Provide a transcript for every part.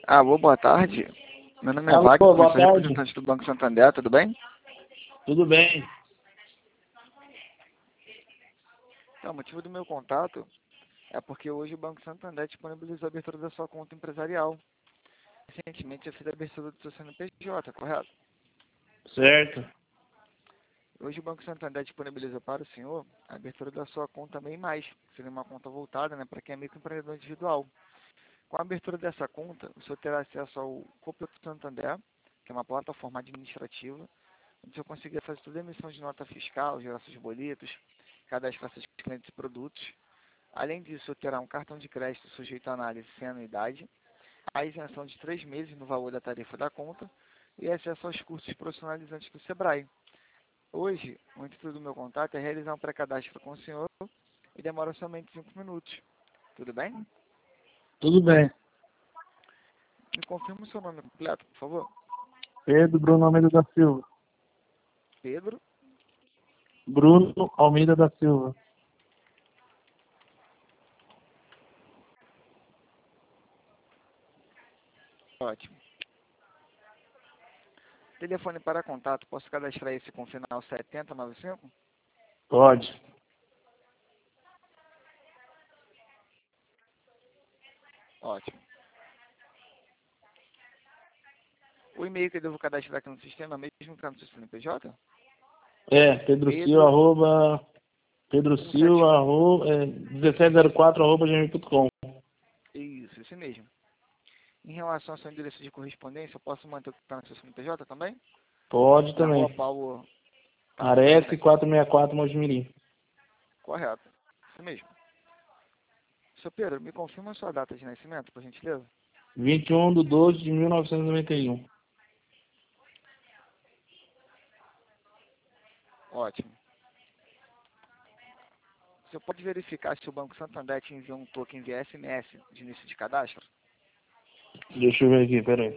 Alô, boa tarde. Meu nome é Alô, Wagner, boa sou tarde. representante do Banco Santander, tudo bem? Tudo bem? Então, o motivo do meu contato é porque hoje o Banco Santander disponibilizou a abertura da sua conta empresarial. Recentemente eu fiz a abertura do seu CNPJ, correto? Certo. Hoje o Banco Santander disponibilizou para o senhor a abertura da sua conta MEI+, que seria uma conta voltada, para quem é microempreendedor individual. Com a abertura dessa conta, o senhor terá acesso ao Cooper Santander, que é uma plataforma administrativa, onde o senhor conseguirá fazer toda a emissão de nota fiscal, geração de boletos, cadastrar seus clientes e produtos. Além disso, o senhor terá um cartão de crédito sujeito à análise sem anuidade, a isenção de 3 meses no valor da tarifa da conta e acesso aos cursos profissionalizantes do SEBRAE. Hoje, o intuito do meu contato é realizar um pré-cadastro com o senhor e demora somente 5 minutos. Tudo bem? Tudo bem. Me confirma o seu nome completo, por favor. Pedro Bruno Almeida da Silva. Pedro. Bruno Almeida da Silva. Ótimo. Telefone para contato, posso cadastrar esse com final 7095? Pode. Ótimo. O e-mail que eu devo cadastrar aqui no sistema, mesmo que no seu CNPJ? Pedro Silva, Pedro arroba, Pedro Silva, 171. arroba, 1704, arroba gmail.com. Isso, esse mesmo. Em relação ao seu endereço de correspondência, eu posso manter o que está no seu CNPJ também? Pode Na rua também. Paulo. Tá, tudo Arece bem. 464, Mojimirim. Correto. Isso mesmo. Seu Pedro, me confirma a sua data de nascimento, por gentileza? 21/12/1991. Ótimo. Você pode verificar se o Banco Santander te enviou um token via SMS de início de cadastro? Deixa eu ver aqui, peraí.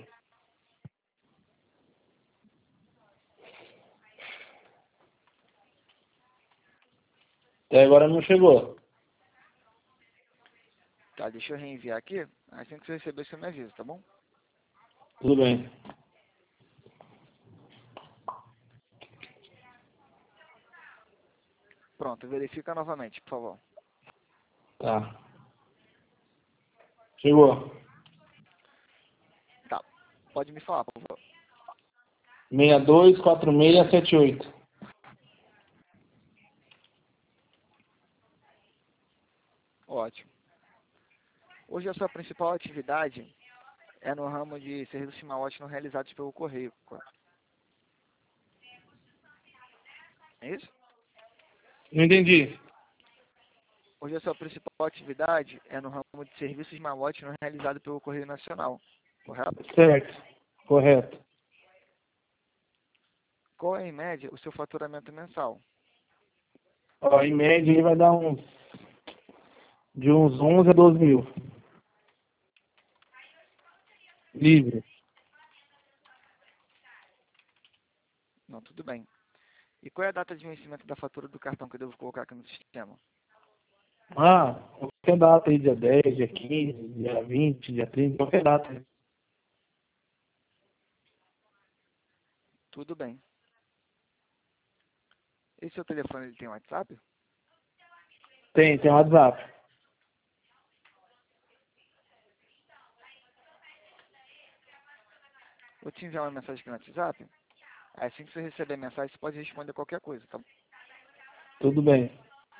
Até agora não chegou. Tá, deixa eu reenviar aqui. Assim que você receber, você me avisa, tá bom? Tudo bem. Pronto, verifica novamente, por favor. Tá. Chegou. Tá, pode me falar, por favor. 624678. Ótimo. Hoje a sua principal atividade é no ramo de serviços de malote não realizados pelo correio. É isso? Não entendi. Hoje a sua principal atividade é no ramo de serviços de malote não realizados pelo Correio Nacional, correto? Certo. Correto. Qual é, em média, o seu faturamento mensal? Ó, em média aí vai dar de uns 11 a 12 mil. Livre. Não, tudo bem. E qual é a data de vencimento da fatura do cartão que eu devo colocar aqui no sistema? Qualquer data aí, dia 10, dia 15, dia 20, dia 30, qualquer data. Tudo bem. Esse seu telefone ele tem WhatsApp? Tem WhatsApp. Vou te enviar uma mensagem aqui no WhatsApp. Assim que você receber a mensagem, você pode responder qualquer coisa, tá bom? Tudo bem.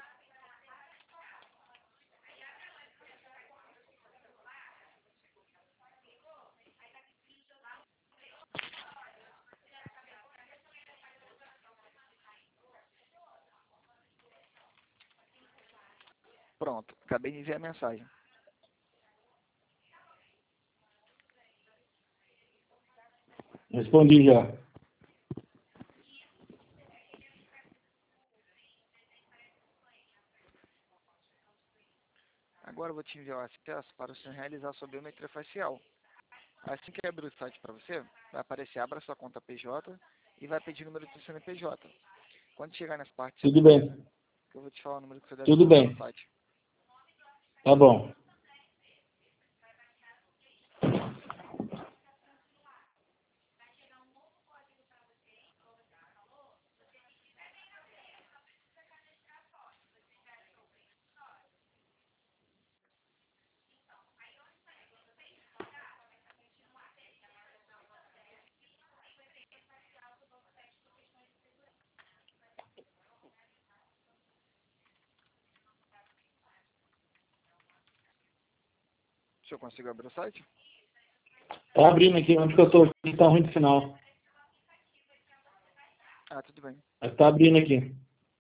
Pronto, acabei de enviar a mensagem. Respondi já. Agora eu vou te enviar o acesso para você realizar a sua biometria facial. Assim que abrir o site para você, vai aparecer abra sua conta PJ e vai pedir o número do CNPJ. Quando chegar nessa parte, você me Tudo avisa, bem. que eu vou te falar o número que você deve Tudo colocar no bem. site. Tá bom. Se eu consigo abrir o site? Tá abrindo aqui, onde que eu tô aqui, tá ruim de sinal. Ah, tudo bem. Mas tá abrindo aqui.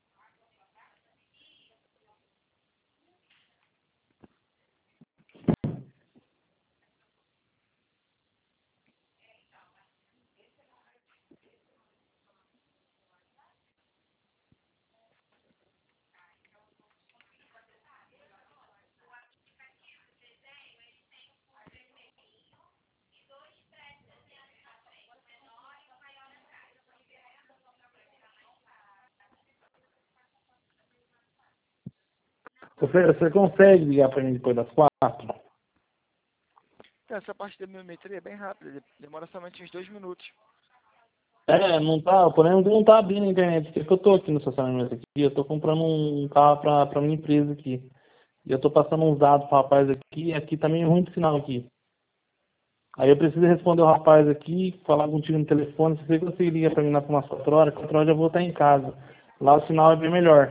Você consegue ligar pra mim depois das 4? Essa parte da biometria é bem rápida, demora somente uns 2 minutos. Não tá, o problema é que não tá abrindo a internet, porque eu tô aqui no estacionamento aqui, eu tô comprando um carro pra minha empresa aqui. E eu tô passando uns dados pro rapaz aqui, e aqui tá meio ruim de sinal aqui. Aí eu preciso responder o rapaz aqui, falar contigo no telefone, se você conseguir ligar pra mim lá por umas 4 horas, 4 horas eu já vou estar em casa. Lá o sinal é bem melhor.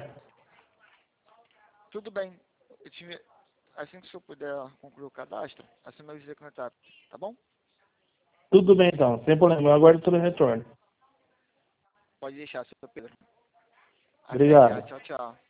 Tudo bem. Assim que o senhor puder concluir o cadastro, assim eu avisei com o WhatsApp, tá bom? Tudo bem então, sem problema, eu aguardo todo o retorno. Pode deixar, senhor Pedro. Até já. Obrigado. Tchau, tchau.